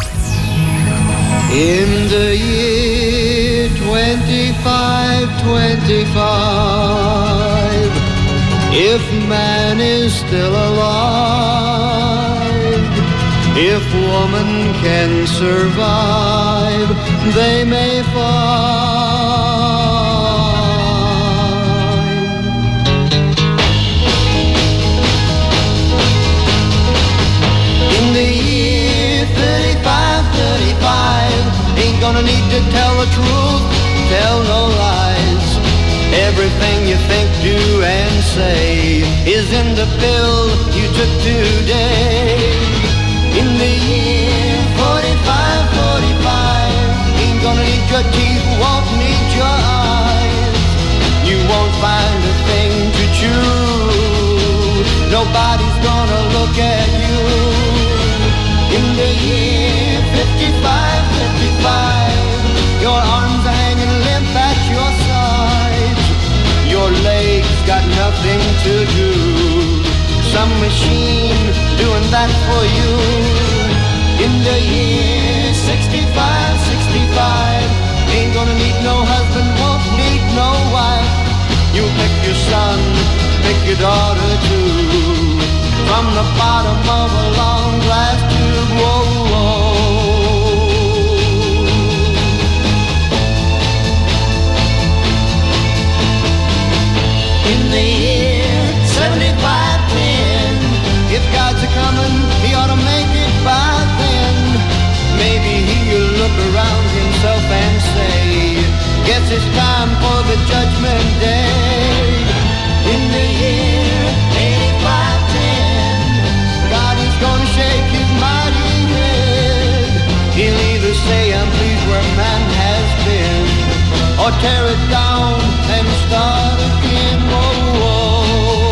In the year 2525, if man is still alive, if woman can survive, they may find. In the year 3535, ain't gonna need to tell the truth, tell no lies. Everything you think, do, and say is in the pill you took today. In the year 4545, ain't gonna need your teeth, won't need your eyes. nobody's gonna look at you. In the year 55, 55, your arms are hanging limp at your sides. Your legs got nothing to do. Some machine doing that for you. In the year 65, 65, ain't gonna need no husband, won't need no wife. You pick your son, pick your daughter too. From the bottom of a long glass tube, whoa, whoa. In the year 75, 10, if God's a-comin', he ought to make it by then. Maybe he'll look around himself and say, guess it's time for the judgment day. In the year 85, 10, God is gonna shake his mighty head. He'll either say, I'm pleased where man has been, or tear it down and start again. Whoa, whoa.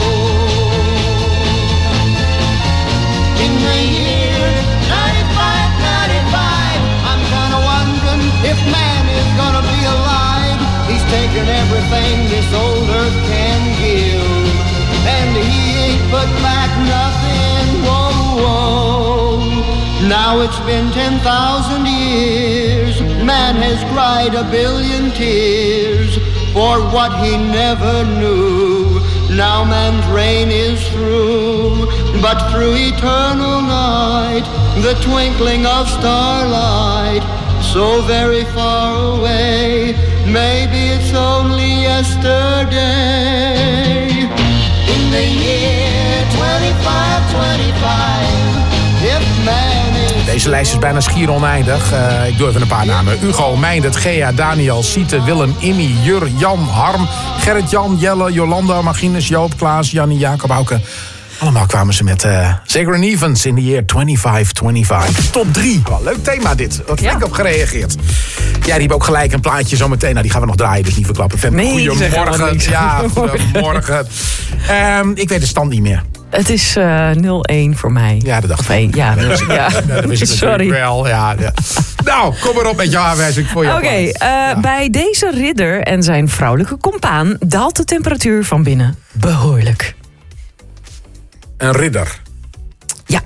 In the year 95, 95, I'm kinda wondering if man is gonna be alive. He's taken everything this old earth can give, and he ain't put back nothing. Whoa, whoa. Now it's been 10,000 years. Man has cried a billion tears for what he never knew. Now man's reign is through, but through eternal night, the twinkling of starlight, so very far away, maybe it's only yesterday. In the year 25, 25, if man is... Deze lijst is bijna schier oneindig. Ik doe even een paar namen. Hugo, Meindert, Gea, Daniel, Siete, Willem, Immi, Jur, Jan, Harm, Gerrit-Jan, Jelle, Jolanda, Marginus, Joop, Klaas, Jannie, Jacob, Auke. Allemaal kwamen ze met Zagrun Evans in the year 2525. Top 3. Wel, leuk thema dit. Wat flink op gereageerd. Ja, die hebben ook gelijk een plaatje zometeen. Nou, die gaan we nog draaien, dus niet verklappen. Goedemorgen. Ja, goedemorgen. Ik weet de stand niet meer. Het is 0-1 voor mij. Ja, dat dacht ik. Ja, dat wist ik sorry. Wel. Ja. Nou, kom maar op met jouw aanwijzing voor jou. Oké, bij deze ridder en zijn vrouwelijke compaan daalt de temperatuur van binnen behoorlijk. Een ridder? Ja.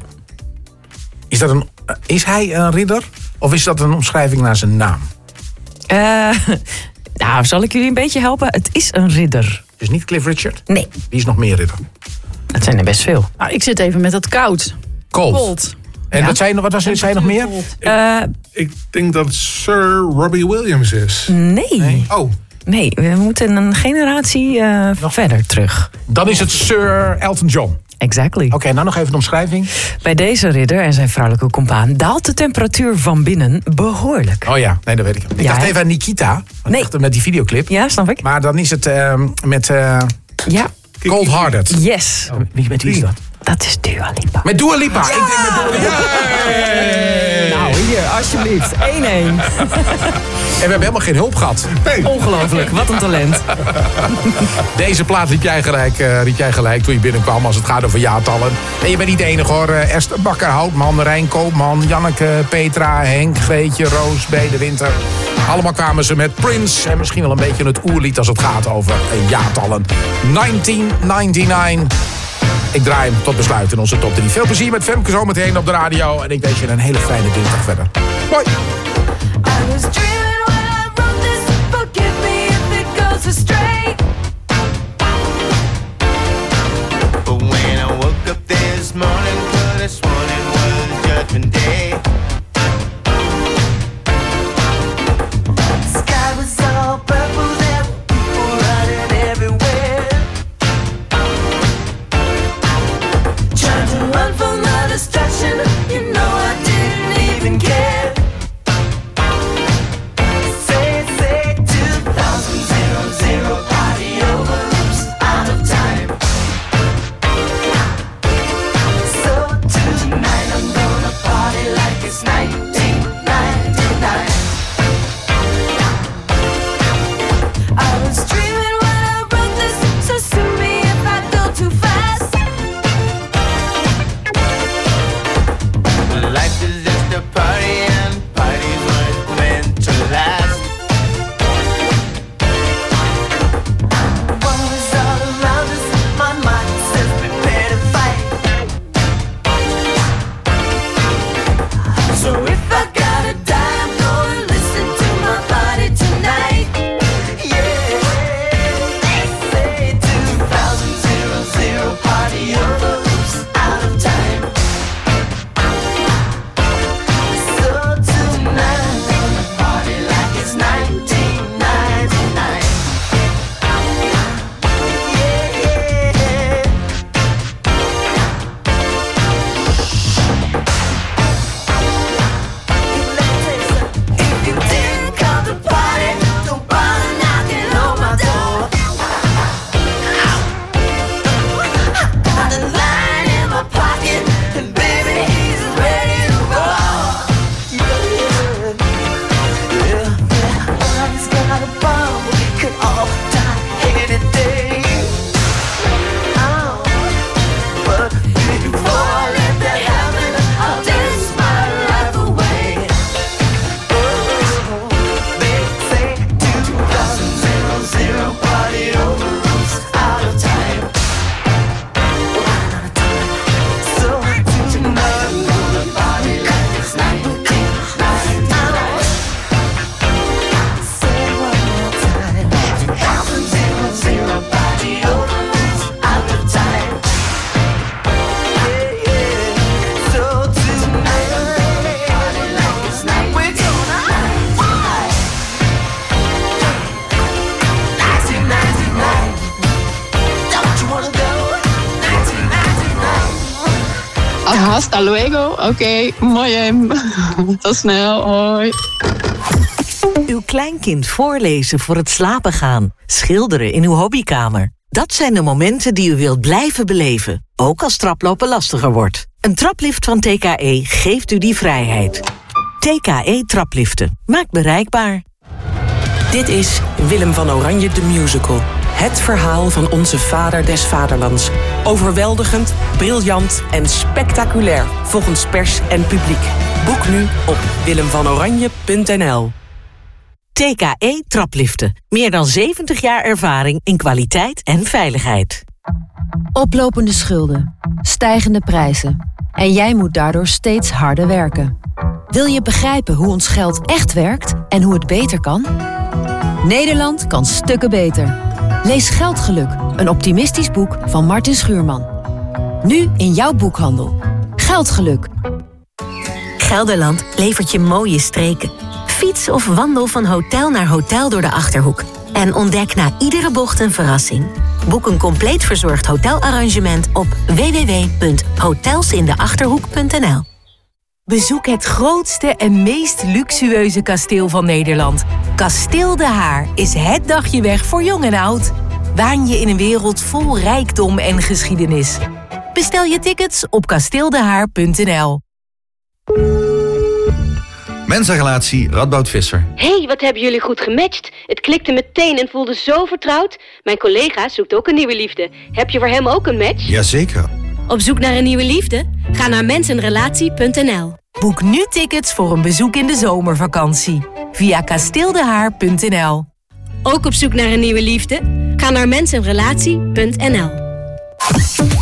Is hij een ridder? Of is dat een omschrijving naar zijn naam? Nou, zal ik jullie een beetje helpen? Het is een ridder. Dus niet Cliff Richard? Nee. Wie is nog meer ridder? Het zijn er best veel. Nou, ik zit even met dat koud. Colt. En wat zei nog meer? Ik denk dat het Sir Robbie Williams is. Nee. Oh. Nee, we moeten een generatie verder terug. Dan is het Sir Elton John. Exactly. Oké, nou nog even een omschrijving. Bij deze ridder en zijn vrouwelijke compaan daalt de temperatuur van binnen behoorlijk. Oh ja, nee, dat weet ik. Ik dacht even aan Nikita. Nee. Met die videoclip. Ja, snap ik. Maar dan is het met ja. Cold Hearted. Yes. Met wie is dat? Dat is Dua Lipa. Met Dua Lipa. Ja! Ik denk met Dua Lipa. Nou, hier, alsjeblieft. 1-1. En we hebben helemaal geen hulp gehad. Nee. Ongelooflijk, wat een talent. Deze plaat riep jij gelijk toen je binnenkwam als het gaat over jaartallen. En je bent niet de enige hoor. Esther Bakker, Houtman, Rijn Koopman, Janneke, Petra, Henk, Greetje, Roos, B. de Winter. Allemaal kwamen ze met Prince. En misschien wel een beetje het oerlied als het gaat over jaartallen. 1999. Ik draai hem tot besluit in onze top 3. Veel plezier met Femke zometeen op de radio. En ik wens je een hele fijne dinsdag verder. Hoi! Party Hasta luego. Oké, mooi. Tot snel. Hoi. Uw kleinkind voorlezen voor het slapen gaan. Schilderen in uw hobbykamer. Dat zijn de momenten die u wilt blijven beleven. Ook als traplopen lastiger wordt. Een traplift van TKE geeft u die vrijheid. TKE Trapliften. Maakt bereikbaar. Dit is Willem van Oranje de Musical. Het verhaal van onze vader des vaderlands. Overweldigend, briljant en spectaculair volgens pers en publiek. Boek nu op willemvanoranje.nl. TKE Trapliften. Meer dan 70 jaar ervaring in kwaliteit en veiligheid. Oplopende schulden, stijgende prijzen. En jij moet daardoor steeds harder werken. Wil je begrijpen hoe ons geld echt werkt en hoe het beter kan? Nederland kan stukken beter. Lees Geldgeluk, een optimistisch boek van Martin Schuurman. Nu in jouw boekhandel. Geldgeluk. Gelderland levert je mooie streken. Fiets of wandel van hotel naar hotel door de Achterhoek. En ontdek na iedere bocht een verrassing. Boek een compleet verzorgd hotelarrangement op www.hotelsindeachterhoek.nl. Bezoek het grootste en meest luxueuze kasteel van Nederland. Kasteel De Haar is het dagje weg voor jong en oud. Waan je in een wereld vol rijkdom en geschiedenis. Bestel je tickets op kasteeldehaar.nl. Mensenrelatie Radboud Visser. Hey, wat hebben jullie goed gematcht. Het klikte meteen en voelde zo vertrouwd. Mijn collega zoekt ook een nieuwe liefde. Heb je voor hem ook een match? Jazeker. Op zoek naar een nieuwe liefde? Ga naar mensenrelatie.nl. Boek nu tickets voor een bezoek in de zomervakantie. Via kasteeldehaar.nl. Ook op zoek naar een nieuwe liefde? Ga naar mensenrelatie.nl.